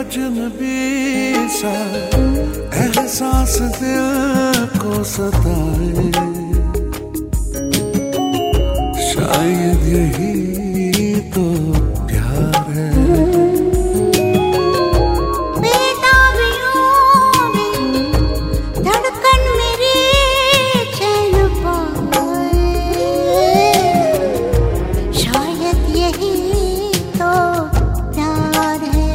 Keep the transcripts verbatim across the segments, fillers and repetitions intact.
अजनबी सा एहसास दिल को सताए, शायद यही तो प्यार है। धड़कन मेरी चैन पाए, शायद यही तो प्यार है।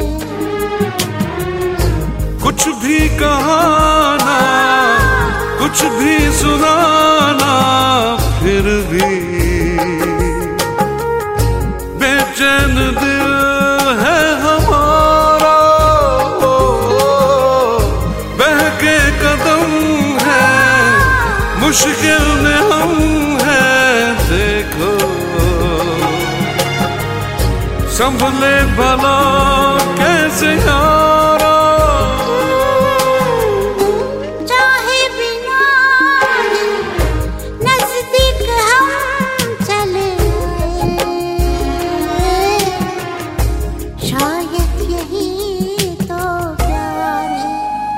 कुछ भी कहाना, कुछ भी सुनाना, फिर भी बेचैन दिल है हमारा। बहके कदम है, मुश्किल में हम हैं, देखो संभले भला कैसे यारा। चाहे बिना नजदीक हम चले आए, शायद यही तो प्यार है।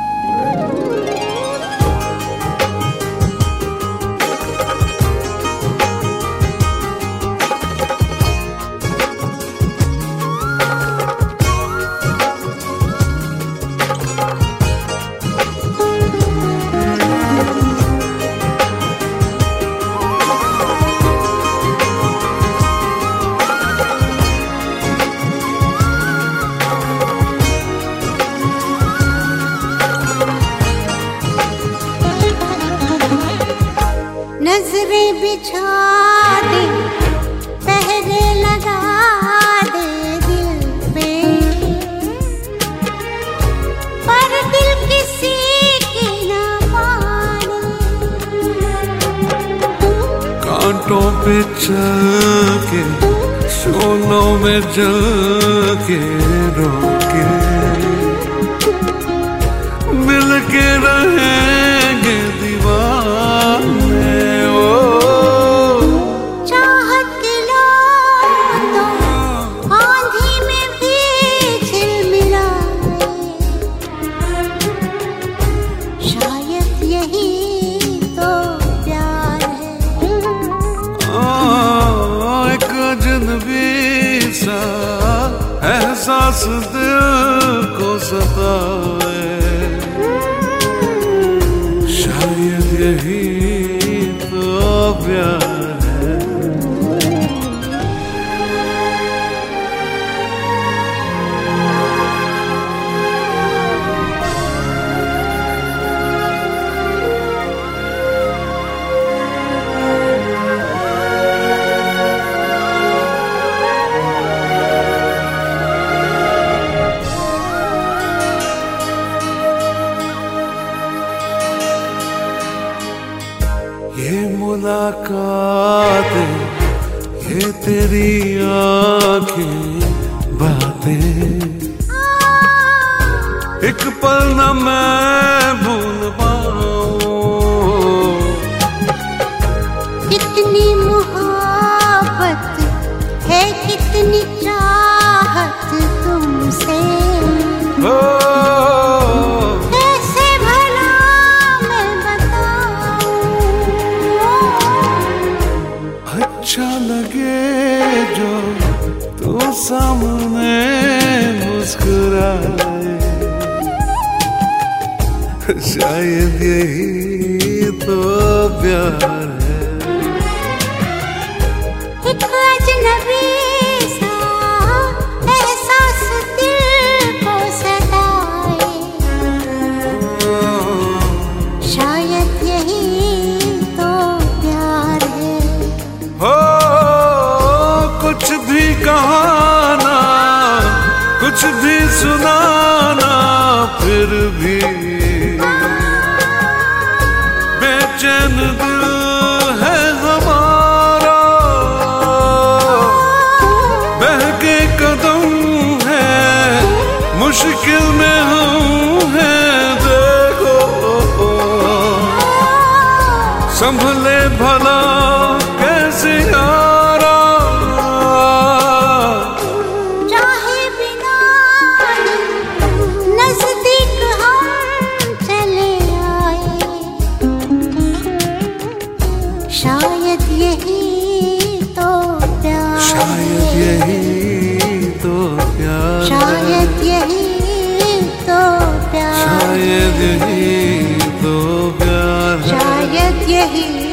नजरें बिछा दे, पहरे लगा दे दिल पे, पर दिल किसी की ना माने। कांटों पे चल के, शोलों में जल के, रोके मिल के रहेंगे दीवाने। चाहत के लोग तो आंधी में भी झिलमिलाए, शायद यही तो प्यार है। एक अजनबी सा एहसास दिल को सताए, शायद यही तो प्यार है। ये मुलाकातें, ये तेरी आंखें, बातें, एक पल न मैं भूल पाऊं। कितनी मोहब्बत है, कितनी चाहत तुमसे, कैसे भला मैं बताऊं। अच्छा लगे जो तू सामने मुस्कुराए, शायद यही तो प्यार है। एक अजनबी सा एहसास दिल को सताए, शायद यही तो प्यार है। हो कुछ भी कहाना, कुछ भी सुनाना, फिर भी बेचैन दिल है हमारा। बहके कदम है, मुश्किल में हम हैं, देखो संभले भला कैसे यारा। चाहे बिना यही तो प्यार, शायद यही तो प्यार, शायद यही तो प्यार, शायद यही तो प्यार, शायद यही